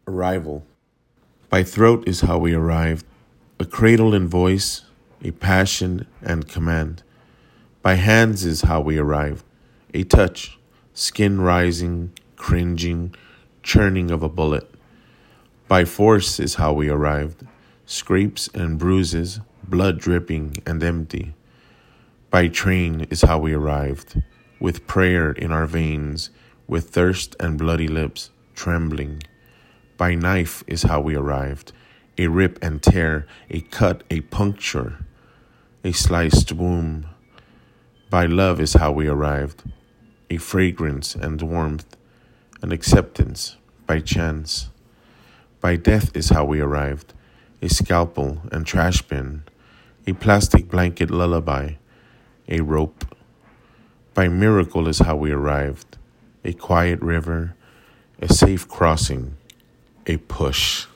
Arrival. By throat is how we arrived, a cradle and voice, a passion and command. By hands is how we arrived, a touch, skin rising, cringing, churning of a bullet. By force is how we arrived, scrapes and bruises, blood dripping and empty. By train is how we arrived, with prayer in our veins, with thirst and bloody lips, trembling. By knife is how we arrived, a rip and tear, a cut, a puncture, a sliced womb. By love is how we arrived, a fragrance and warmth, an acceptance by chance. By death is how we arrived, a scalpel and trash bin, a plastic blanket lullaby, a rope. By miracle is how we arrived, a quiet river, a safe crossing, a push.